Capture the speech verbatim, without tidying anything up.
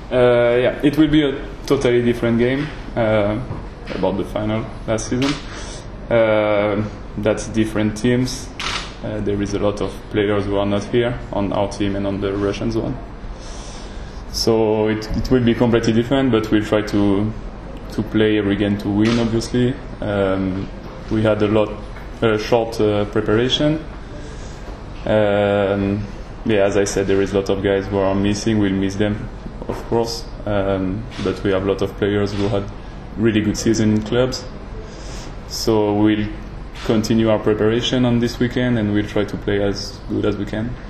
Uh, yeah, it will be a totally different game uh, about the final last season. Uh, that's different teams. Uh, there is a lot of players who are not here on our team and on the Russians one. So it, it will be completely different, but we'll try to to play every game to win. Obviously, um, we had a lot uh, short uh, preparation. Um, yeah, as I said, there is a lot of guys who are missing. We'll miss them, of course, um, but we have a lot of players who had really good season in clubs. So we'll continue our preparation on this weekend, and we'll try to play as good as we can.